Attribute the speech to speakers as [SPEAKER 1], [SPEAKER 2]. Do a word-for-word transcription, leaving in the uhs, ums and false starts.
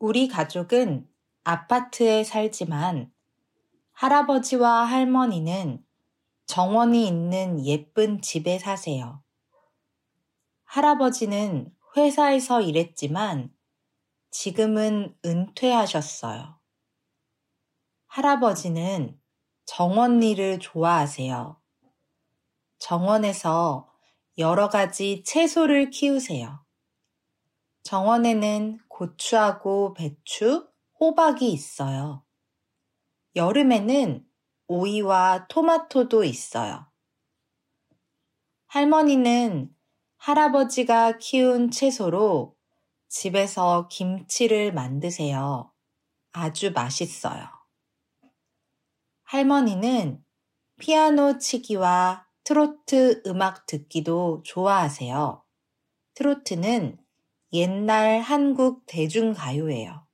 [SPEAKER 1] 우리 가족은 아파트에 살지만 할아버지와 할머니는 정원이 있는 예쁜 집에 사세요. 할아버지는 회사에서 일했지만 지금은 은퇴하셨어요. 할아버지는 정원 일을 좋아하세요. 정원에서 여러 가지 채소를 키우세요. 정원에는 고추하고 배추, 호박이 있어요. 여름에는 오이와 토마토도 있어요. 할머니는 할아버지가 키운 채소로 집에서 김치를 만드세요. 아주 맛있어요. 할머니는 피아노 치기와 트로트 음악 듣기도 좋아하세요. 트로트는 옛날 한국 대중가요예요.